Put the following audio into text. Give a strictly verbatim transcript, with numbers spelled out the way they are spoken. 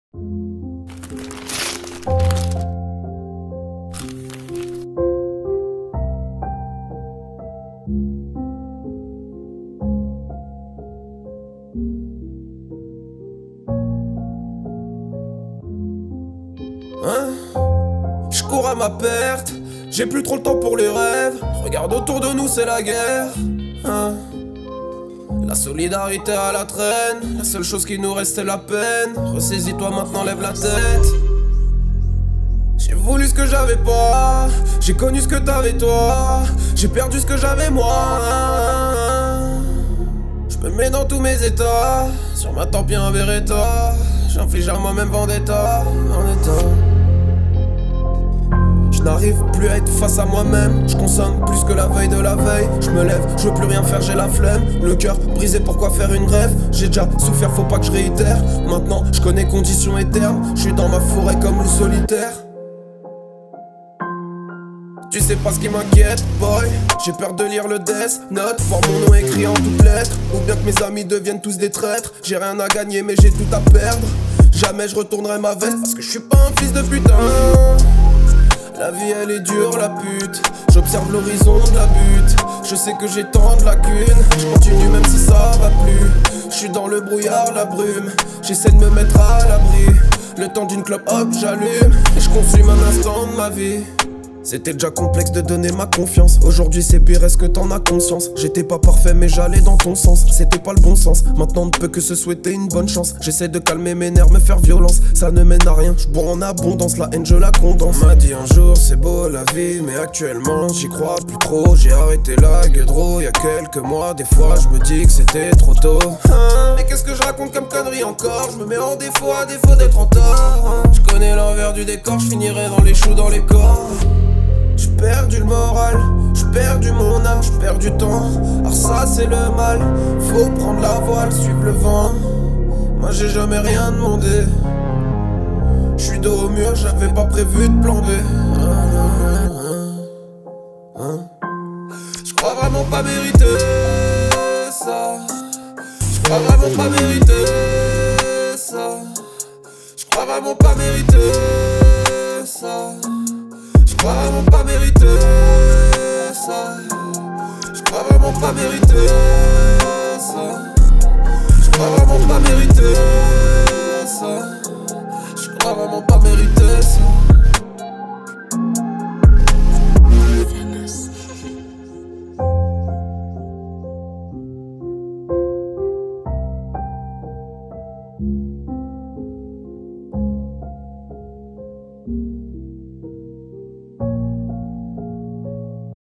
Hein? Je cours à ma perte, j'ai plus trop le temps pour les rêves. Regarde autour de nous, c'est la guerre. Hein? La solidarité à la traîne, la seule chose qui nous reste c'est la peine. Ressaisis-toi maintenant, lève la tête. J'ai voulu ce que j'avais pas, j'ai connu ce que t'avais toi, j'ai perdu ce que j'avais moi. Je me mets dans tous mes états, sur ma tempe y'a un Beretta. J'inflige à moi-même vendetta, vendetta. Je n'arrive plus à être face à moi-même. Je consomme plus que la veille de la veille. Je me lève, je veux plus rien faire, j'ai la flemme. Le cœur brisé, pourquoi faire une rêve? J'ai déjà souffert, faut pas que je réitère. Maintenant, je connais conditions et termes. Je suis dans ma forêt comme loup solitaire. Tu sais pas ce qui m'inquiète, boy. J'ai peur de lire le death note, voir mon nom écrit en toutes lettres. Ou bien que mes amis deviennent tous des traîtres. J'ai rien à gagner mais j'ai tout à perdre. Jamais je retournerai ma veste parce que je suis pas un fils de putain. La vie elle est dure la pute. J'observe l'horizon de la butte. Je sais que j'ai tant de lacunes. Je continue même si ça va plus. Je suis dans le brouillard, la brume. J'essaie de me mettre à l'abri. Le temps d'une clope hop j'allume. Et je consume un instant de ma vie. C'était déjà complexe de donner ma confiance. Aujourd'hui c'est pire, est-ce que t'en as conscience? J'étais pas parfait mais j'allais dans ton sens. C'était pas le bon sens, maintenant on ne peut que se souhaiter une bonne chance. J'essaie de calmer mes nerfs, me faire violence. Ça ne mène à rien, je bois en abondance. La haine je la condense. On m'a dit un jour c'est beau la vie, mais actuellement j'y crois plus trop. J'ai arrêté la gueudreau, y'a quelques mois. Des fois je me dis que c'était trop tôt. Hein, mais qu'est-ce que je raconte comme connerie encore? Je me mets en défaut à défaut d'être en tort. Hein, je connais l'envers du décor, je finirai dans les choux dans les corps. J'ai perdu le moral, j'ai perdu mon âme, j'ai perdu du temps. Alors ça c'est le mal, faut prendre la voile, suivre le vent. Moi j'ai jamais rien demandé. J'suis dos au mur, j'avais pas prévu de plan B. J'crois vraiment pas mériter ça. J'crois vraiment pas mériter ça. J'crois vraiment pas mériter ça. J'crois vraiment pas mériter ça. J'crois vraiment pas mériter ça. J'crois vraiment pas mériter ça. J'crois vraiment pas mériter ça.